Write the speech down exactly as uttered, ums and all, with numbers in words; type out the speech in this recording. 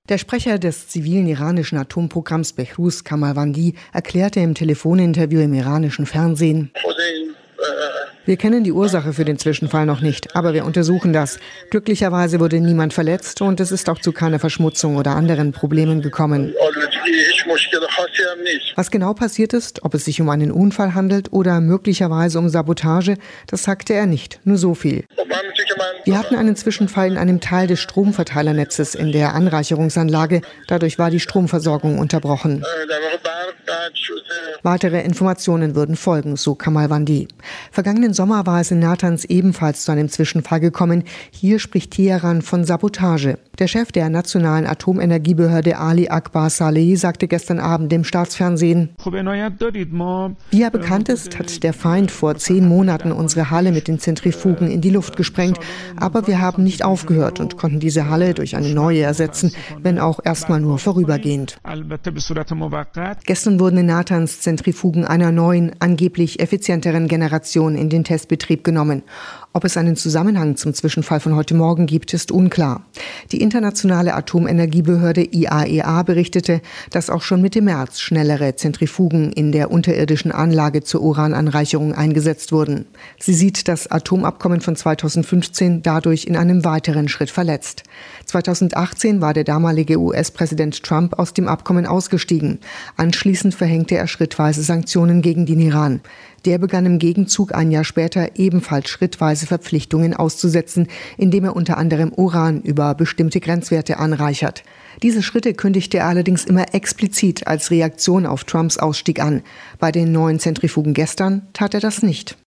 Der Sprecher des zivilen iranischen Atomprogramms Behruz Kamalvandi erklärte im Telefoninterview im iranischen Fernsehen: Wir kennen die Ursache für den Zwischenfall noch nicht, aber wir untersuchen das. Glücklicherweise wurde niemand verletzt und es ist auch zu keiner Verschmutzung oder anderen Problemen gekommen. Was genau passiert ist, ob es sich um einen Unfall handelt oder möglicherweise um Sabotage, das sagte er nicht, nur so viel. Wir hatten einen Zwischenfall in einem Teil des Stromverteilernetzes in der Anreicherungsanlage. Dadurch war die Stromversorgung unterbrochen. Weitere Informationen würden folgen, so Kamalvandi. Vergangenen Sommer war es in Natanz ebenfalls zu einem Zwischenfall gekommen. Hier spricht Teheran von Sabotage. Der Chef der nationalen Atomenergiebehörde Ali Akbar Saleh sagte gestern Abend im Staatsfernsehen: Wie ja bekannt ist, hat der Feind vor zehn Monaten unsere Halle mit den Zentrifugen in die Luft gesprengt. Aber wir haben nicht aufgehört und konnten diese Halle durch eine neue ersetzen, wenn auch erstmal nur vorübergehend. Gestern wurden in Natanz Zentrifugen einer neuen, angeblich effizienteren Generation in den Testbetrieb genommen. Ob es einen Zusammenhang zum Zwischenfall von heute Morgen gibt, ist unklar. Die internationale Atomenergiebehörde I A E A berichtete, dass auch schon Mitte März schnellere Zentrifugen in der unterirdischen Anlage zur Urananreicherung eingesetzt wurden. Sie sieht das Atomabkommen von zweitausendfünfzehn dadurch in einem weiteren Schritt verletzt. zweitausendachtzehn war der damalige U S-Präsident Trump aus dem Abkommen ausgestiegen. Anschließend verhängte er schrittweise Sanktionen gegen den Iran. Der begann im Gegenzug ein Jahr später ebenfalls schrittweise Verpflichtungen auszusetzen, indem er unter anderem Uran über bestimmte Grenzwerte anreichert. Diese Schritte kündigte er allerdings immer explizit als Reaktion auf Trumps Ausstieg an. Bei den neuen Zentrifugen gestern tat er das nicht.